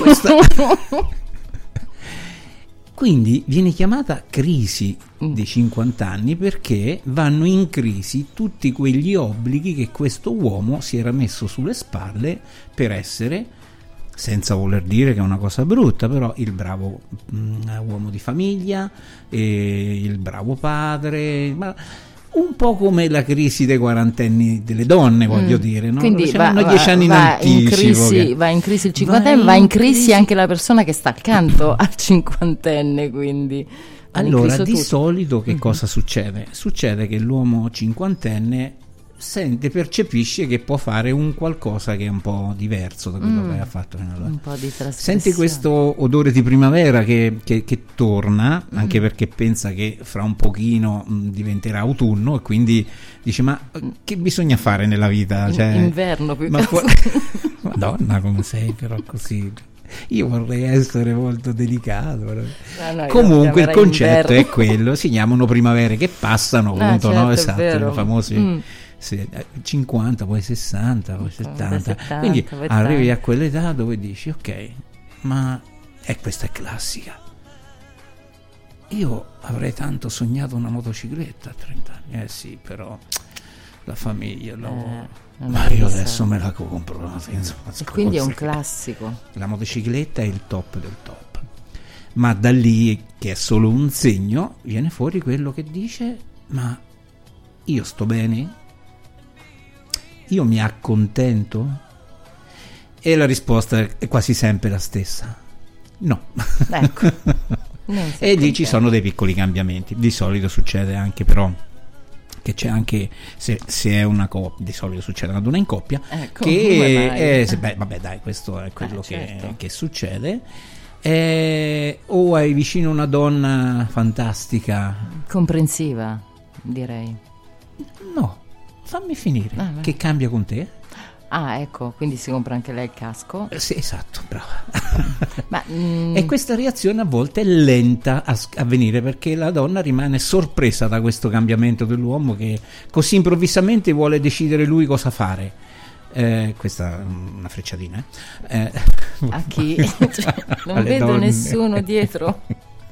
Speaker 12: Quindi viene chiamata crisi
Speaker 3: Mm.
Speaker 12: dei cinquanta anni perché vanno in crisi tutti quegli obblighi che questo uomo si era messo sulle spalle per essere, senza voler dire che è una cosa brutta, però il bravo mh, uomo di famiglia, e il bravo padre, ma un po' come la crisi dei quarantenni delle donne, voglio
Speaker 3: Mm.
Speaker 12: dire, no?
Speaker 3: Quindi
Speaker 12: Cioè,
Speaker 3: va,
Speaker 12: hanno
Speaker 3: va-
Speaker 12: dieci anni in
Speaker 3: va in
Speaker 12: anticipo.
Speaker 3: crisi,
Speaker 12: che-
Speaker 3: va in crisi il
Speaker 12: Va
Speaker 3: cinquantenne,
Speaker 12: in
Speaker 3: va in crisi
Speaker 12: crisi-
Speaker 3: anche la persona che sta accanto al cinquantenne, quindi hanno in
Speaker 12: Allora,
Speaker 3: crisi
Speaker 12: di
Speaker 3: tutti.
Speaker 12: solito che
Speaker 3: Mhm.
Speaker 12: cosa succede? Succede che l'uomo cinquantenne sente, percepisce che può fare un qualcosa che è un po' diverso da quello
Speaker 3: Mm.
Speaker 12: che ha fatto fino ad ora.
Speaker 3: Un po' di trasgressione.
Speaker 12: Senti questo odore di primavera che, che- che torna,
Speaker 3: Mm.
Speaker 12: anche perché pensa che fra un pochino mh, diventerà autunno e quindi dice ma eh, che bisogna fare nella vita?
Speaker 3: In-
Speaker 12: Cioè,
Speaker 3: inverno più
Speaker 12: ma
Speaker 3: che
Speaker 12: fu-
Speaker 3: altro.
Speaker 12: Madonna come sei però così. Io vorrei essere molto delicato. però.
Speaker 3: Ah, no, io
Speaker 12: Comunque il
Speaker 3: chiamerei
Speaker 12: concetto
Speaker 3: inverno.
Speaker 12: è quello, si chiamano primavere che passano,
Speaker 3: Ah,
Speaker 12: appunto, no?
Speaker 3: certo, è
Speaker 12: Esatto,
Speaker 3: vero.
Speaker 12: i famosi
Speaker 3: Mm.
Speaker 12: sì, cinquanta, poi sessanta, poi settanta.
Speaker 3: settanta,
Speaker 12: Quindi
Speaker 3: poi
Speaker 12: arrivi
Speaker 3: ottanta.
Speaker 12: a quell'età dove dici ok, ma e questa è classica. Io avrei tanto sognato una motocicletta a trenta anni, eh sì, però la famiglia, il lavoro.
Speaker 3: Eh, non
Speaker 12: ma
Speaker 3: è
Speaker 12: io
Speaker 3: che
Speaker 12: adesso
Speaker 3: sa.
Speaker 12: me la compro. no? Insomma,
Speaker 3: E quindi è un
Speaker 12: cose che-
Speaker 3: classico.
Speaker 12: La motocicletta è il top del top. Ma da lì, che è solo un segno, viene fuori quello che dice: ma io sto bene? Io mi accontento? E la risposta è quasi sempre la stessa: no.
Speaker 3: Ecco. Non si
Speaker 12: E lì ci
Speaker 3: accontenta.
Speaker 12: sono dei piccoli cambiamenti. Di solito succede anche, però, che c'è anche, se, se è una coppia, di solito succede ad una in coppia,
Speaker 3: Ecco, come
Speaker 12: che
Speaker 3: mai?
Speaker 12: è, se- beh, vabbè, dai, questo è quello
Speaker 3: Eh, certo.
Speaker 12: che, che succede. Eh, o hai vicino una donna fantastica?
Speaker 3: Comprensiva, direi.
Speaker 12: No, fammi finire.
Speaker 3: Ah, vai.
Speaker 12: Che cambia con te?
Speaker 3: Ah, ecco, quindi si compra anche lei il casco.
Speaker 12: Eh, Sì, esatto, brava.
Speaker 3: Ma mm,
Speaker 12: E questa reazione a volte è lenta a s- a venire perché la donna rimane sorpresa da questo cambiamento dell'uomo che così improvvisamente vuole decidere lui cosa fare. Eh, questa è una frecciatina. Eh.
Speaker 3: a chi? Cioè, non
Speaker 12: Alle
Speaker 3: vedo
Speaker 12: donne.
Speaker 3: nessuno dietro.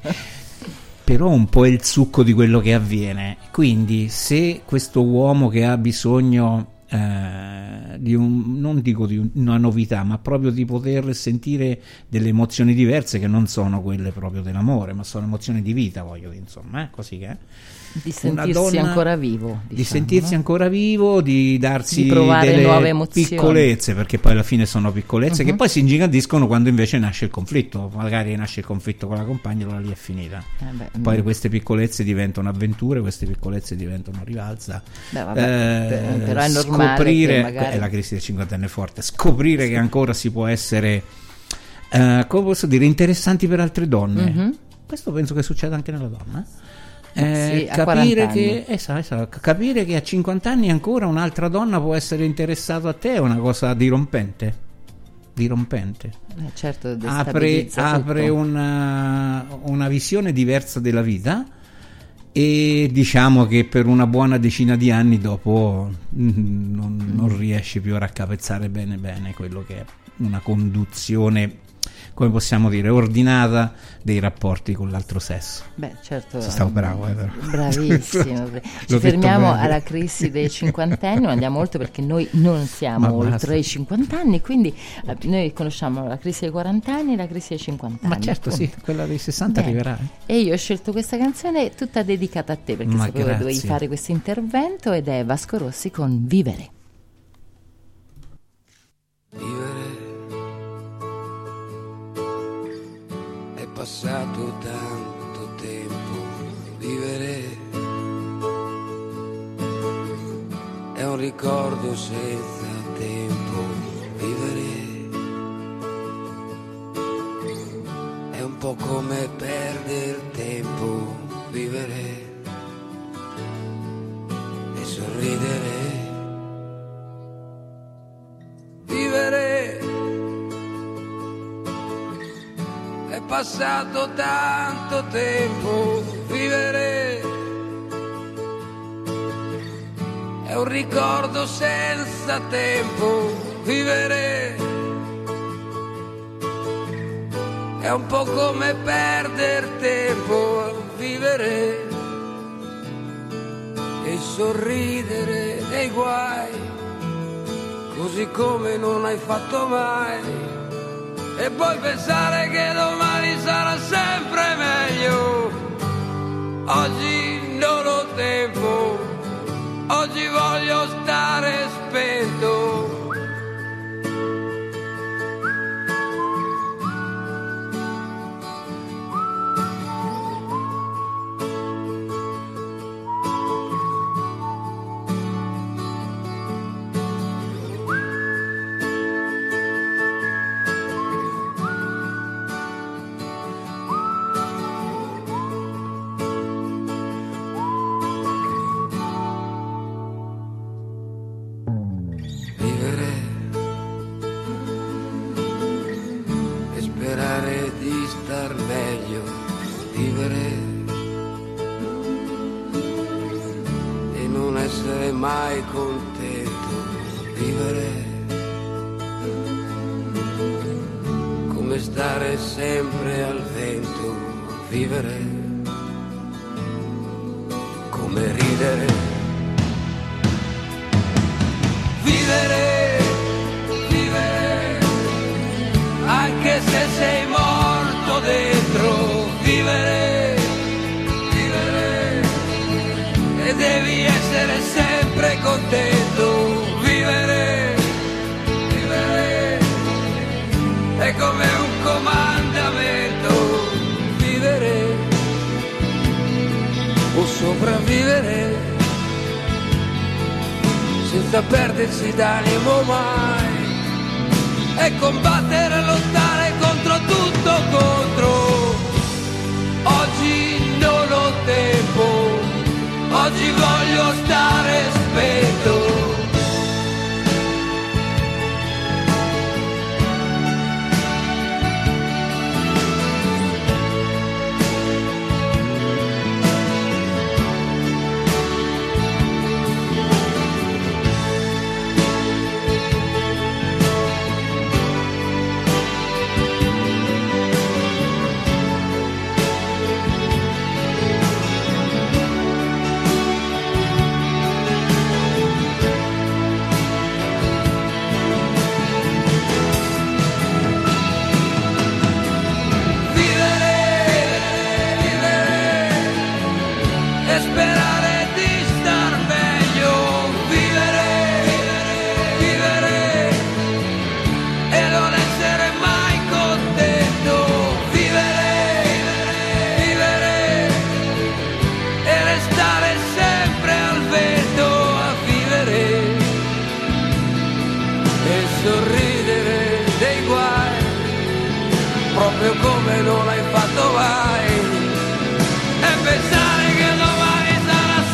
Speaker 12: Però un po' è il succo di quello che avviene. Quindi se questo uomo che ha bisogno eh, di un, non dico di un- una novità, ma proprio di poter sentire delle emozioni diverse che non sono quelle proprio dell'amore, ma sono emozioni di vita, voglio dire, insomma, eh, così che è.
Speaker 3: Di
Speaker 12: Una
Speaker 3: sentirsi
Speaker 12: donna-
Speaker 3: ancora vivo.
Speaker 12: Di
Speaker 3: diciamo,
Speaker 12: sentirsi
Speaker 3: no?
Speaker 12: ancora vivo, di darsi
Speaker 3: Di provare
Speaker 12: delle
Speaker 3: nuove emozioni.
Speaker 12: piccolezze, perché poi alla fine sono piccolezze che
Speaker 3: Mhm.
Speaker 12: poi si ingigantescono quando invece nasce il conflitto. Magari nasce il conflitto con la compagna, allora lì è finita.
Speaker 3: Eh beh,
Speaker 12: Poi
Speaker 3: mm.
Speaker 12: queste piccolezze diventano avventure, queste piccolezze diventano rivalsa.
Speaker 3: Beh, vabbè, per- però è normale
Speaker 12: scoprire,
Speaker 3: che magari-
Speaker 12: è la crisi del cinquantenne è forte, scoprire che ancora si può essere, eh, come posso dire, interessanti per altre donne.
Speaker 3: Mhm.
Speaker 12: Questo penso che succeda anche nella donna.
Speaker 3: Sì,
Speaker 12: Eh,
Speaker 3: a
Speaker 12: capire,
Speaker 3: quaranta
Speaker 12: che,
Speaker 3: anni.
Speaker 12: esatto, esatto, capire che a cinquanta anni ancora un'altra donna può essere interessata a te è una cosa dirompente. Dirompente.
Speaker 3: Eh, certo,
Speaker 12: Apre,
Speaker 3: destabilizza
Speaker 12: apre
Speaker 3: tutto.
Speaker 12: una, una visione diversa della vita e diciamo che per una buona decina di anni dopo mm, non, non riesci più a raccapezzare bene bene quello che è una conduzione come possiamo dire, ordinata dei rapporti con l'altro sesso.
Speaker 3: Beh, certo.
Speaker 12: Sei stato bravo, eh, però.
Speaker 3: Bravissimo. Ci fermiamo alla crisi dei cinquantenni, non andiamo oltre perché noi non siamo oltre i cinquantanni, quindi noi conosciamo la crisi dei quarantenni e la crisi dei cinquantanni.
Speaker 12: Ma certo, appunto. Sì, quella dei sessanta Beh, arriverà. Eh.
Speaker 3: E io ho scelto questa canzone tutta dedicata a te perché
Speaker 12: Ma
Speaker 3: sapevo
Speaker 12: grazie.
Speaker 3: che dovevi fare questo intervento, ed è Vasco Rossi con Vivere.
Speaker 13: Vivere è passato tanto tempo, vivere è un ricordo senza tempo, vivere è un po' come perdere tempo, vivere e sorridere. Vivere è passato tanto tempo, vivere è un ricordo senza tempo, vivere è un po' come perdere tempo, vivere e sorridere dei guai, così come non hai fatto mai, e poi pensare che domani sarà sempre meglio. Oggi non ho tempo, oggi voglio stare spento. Mai contento, vivere come stare sempre al vento, vivere come ridere, vivere, vivere anche se sei morto dentro, vivere, vivere e devi essere sempre contento, vivere, vivere è come un comandamento, vivere o sopravvivere senza perdersi d'animo mai, e combattere e lottare contro tutto contro. Oggi non ho tempo, oggi voglio stare spento. Proprio come non l'hai fatto mai, e pensare che domani sarà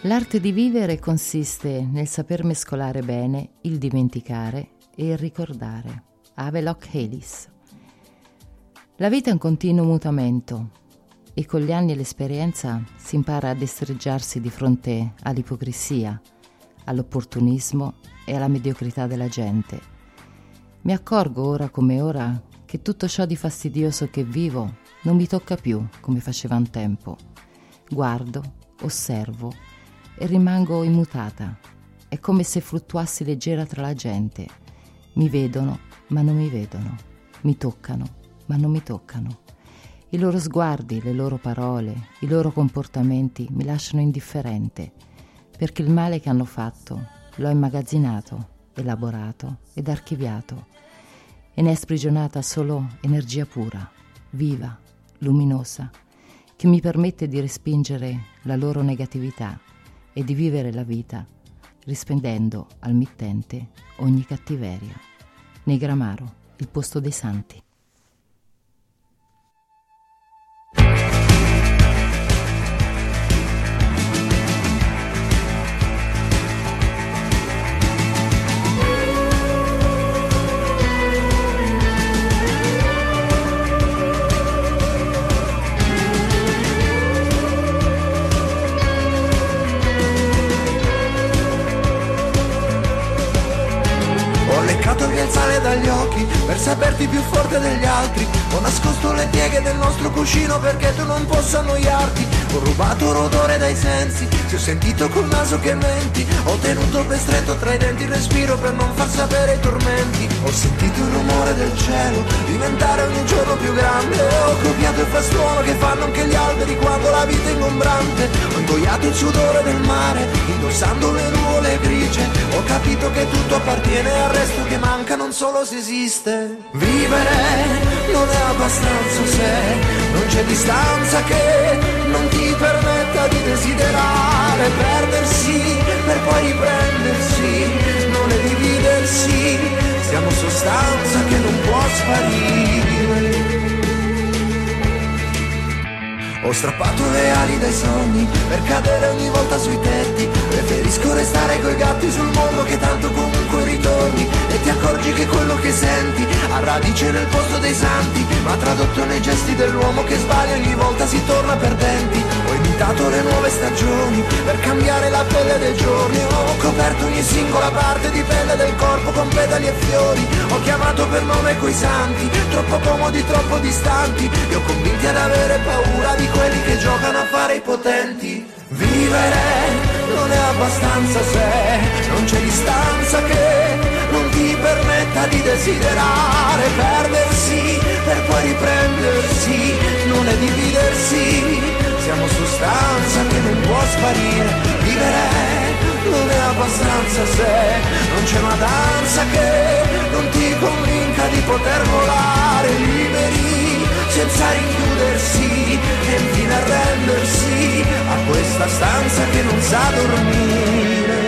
Speaker 3: L'arte di vivere consiste nel saper mescolare bene il dimenticare e il ricordare. Havelock Ellis. La vita è un continuo mutamento e con gli anni e l'esperienza si impara a destreggiarsi di fronte all'ipocrisia, all'opportunismo e alla mediocrità della gente. Mi accorgo ora come ora che tutto ciò di fastidioso che vivo non mi tocca più come faceva un tempo. Guardo, osservo e rimango immutata. È come se fluttuassi leggera tra la gente. Mi vedono, ma non mi vedono. Mi toccano, ma non mi toccano. I loro sguardi, le loro parole, i loro comportamenti mi lasciano indifferente, perché il male che hanno fatto l'ho immagazzinato, elaborato ed archiviato, e ne è sprigionata solo energia pura, viva, luminosa, che mi permette di respingere la loro negatività e di vivere la vita rispondendo al mittente ogni cattiveria. Negramaro, il posto dei santi.
Speaker 8: Il sale dagli occhi per saperti più forte degli altri. Ho nascosto le pieghe del nostro cuscino perché tu non possa annoiarti. Ho rubato l'odore dai sensi, ti ho sentito col naso che menti. Ho tenuto per stretto tra i denti il respiro per non far sapere i tormenti. Ho sentito il rumore del cielo diventare ogni giorno più grande. Ho copiato il frastuono che fanno anche gli alberi quando la vita è ingombrante. Ho ingoiato il sudore del mare indossando le nuvole grigie. Ho capito che tutto appartiene al resto che manca, non solo se esiste. Vivere non è abbastanza se non c'è distanza che non ti permetta di desiderare. Perdersi per poi riprendersi non è dividersi. Siamo sostanza che non può sparire. Ho strappato le ali dai sogni per cadere ogni volta sui tetti. Preferisco restare coi gatti sul mondo che tanto comunque ritorni. E ti accorgi che quello che senti ha radice nel posto dei santi, ma tradotto nei gesti dell'uomo che sbaglia ogni volta si torna perdenti. Ho imitato le nuove stagioni per cambiare la pelle dei giorni. Ho coperto ogni singola parte di pelle del corpo con pedali e fiori. Ho chiamato per nome quei santi, troppo comodi, troppo distanti. Li ho convinti ad avere paura di quelli che giocano a fare i potenti. Vivere non è abbastanza se non c'è distanza che non ti permetta di desiderare. Perdersi per poi riprendersi non è dividersi. Siamo sostanza che non può sparire. Vivere non è abbastanza se non c'è una danza che non ti convinca di poter volare liberi senza rinchiudersi e infine arrendersi a questa stanza che non sa dormire.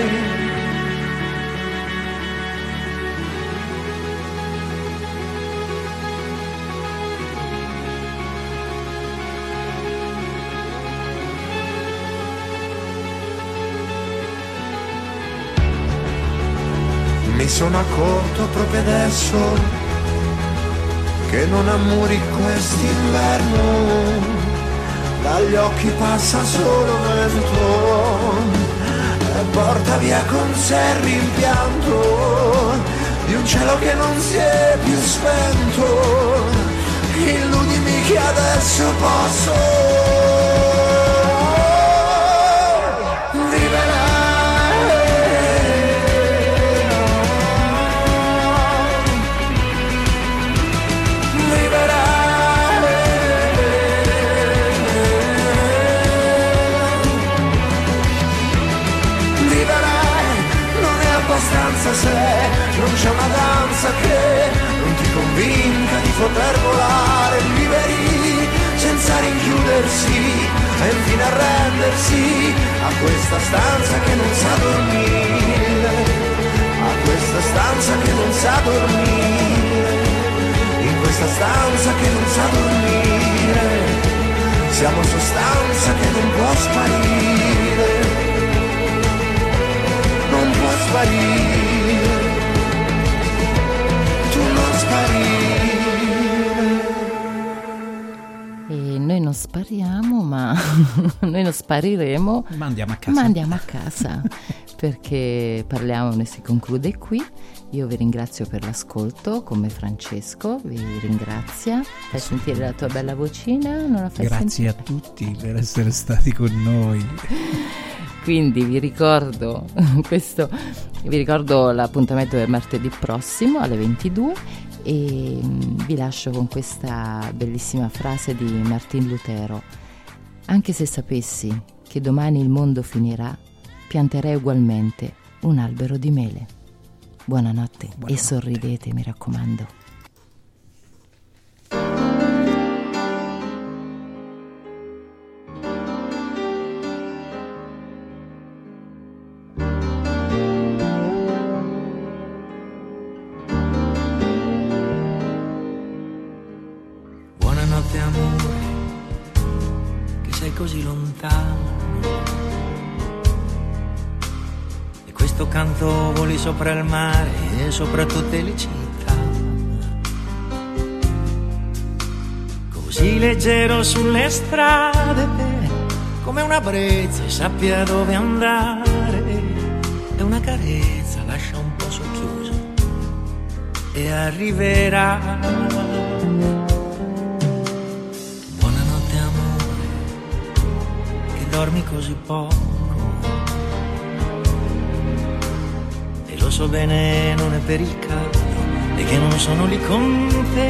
Speaker 8: Mi sono accorto proprio adesso che non ammuri quest'inverno, dagli occhi passa solo vento e porta via con sé il rimpianto di un cielo che non si è più spento. Illudimi che adesso posso se non c'è una danza che non ti convinca di poter volare liberi senza rinchiudersi e infine arrendersi a questa stanza che non sa dormire, a questa stanza che non sa dormire, in questa stanza che non sa dormire. Siamo sostanza che non può sparire. sparire, tu non sparire.
Speaker 3: E noi non spariamo, ma noi non spariremo,
Speaker 12: ma andiamo a casa.
Speaker 3: Ma andiamo a casa perché Parliamone si conclude qui. Io vi ringrazio per l'ascolto, come Francesco vi ringrazia. Fai sentire la tua bella vocina, non la fai
Speaker 12: Grazie
Speaker 3: sentire?
Speaker 12: a tutti per essere stati con noi.
Speaker 3: Quindi vi ricordo questo, vi ricordo l'appuntamento del martedì prossimo alle ventidue e vi lascio con questa bellissima frase di Martin Lutero: anche se sapessi che domani il mondo finirà, pianterei ugualmente un albero di mele. Buonanotte, Buonanotte. E sorridete, mi raccomando.
Speaker 7: Buonanotte amore, che sei così lontano. Questo canto voli sopra il mare e sopra tutte le città, così leggero sulle strade, come una brezza e sappia dove andare, e una carezza lascia un po' socchiuso e arriverà. Buonanotte amore, che dormi così poco. Lo so bene, non è per il caldo e che non sono lì con te.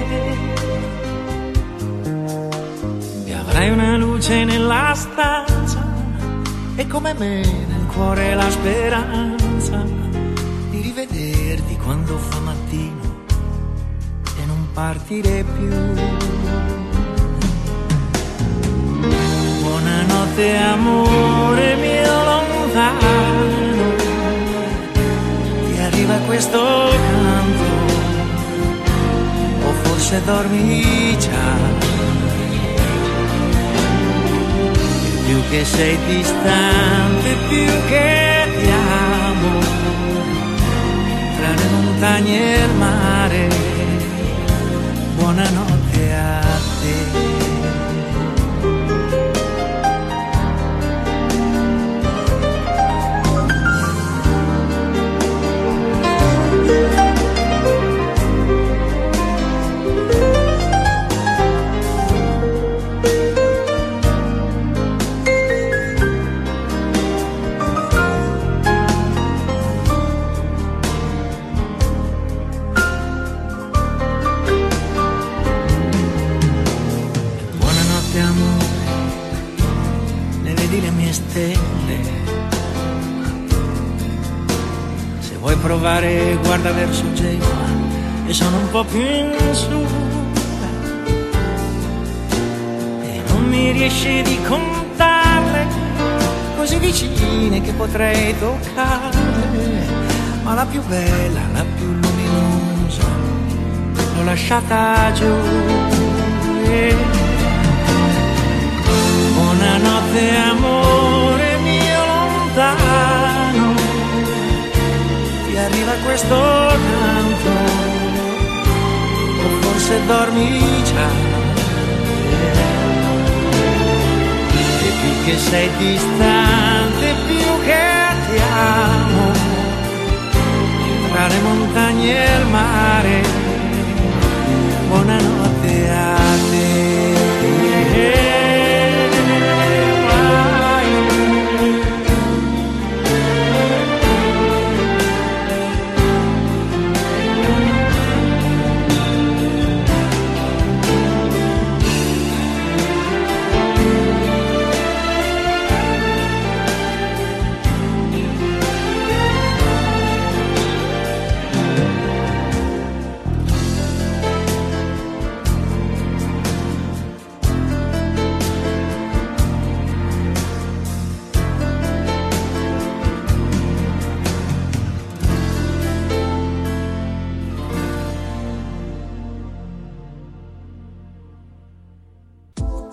Speaker 7: E avrai una luce nella stanza e come me nel cuore la speranza di rivederti quando fa mattino e non partire più. Buonanotte amore mio lontano, arriva questo canto, o forse dormi già, e più che sei distante, più che ti amo, tra le montagne e il mare, buonanotte a te. Se vuoi provare guarda verso Genova e sono un po' più in su, e non mi riesci di contarle, così vicine che potrei toccarle, ma la più bella, la più luminosa l'ho lasciata giù. E buonanotte amore mio lontano, ti arriva questo canto, o forse dormi già, e più che sei distante, più che ti amo, tra le montagne e il mare, buonanotte a te.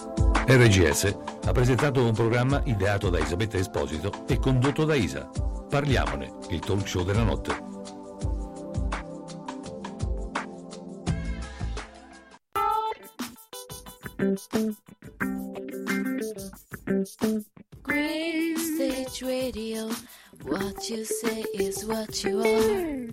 Speaker 2: R G S ha presentato un programma ideato da Isabetta Esposito e condotto da Isa. Parliamone, il talk show della notte.
Speaker 1: Green Stage Radio, what you say is what you are.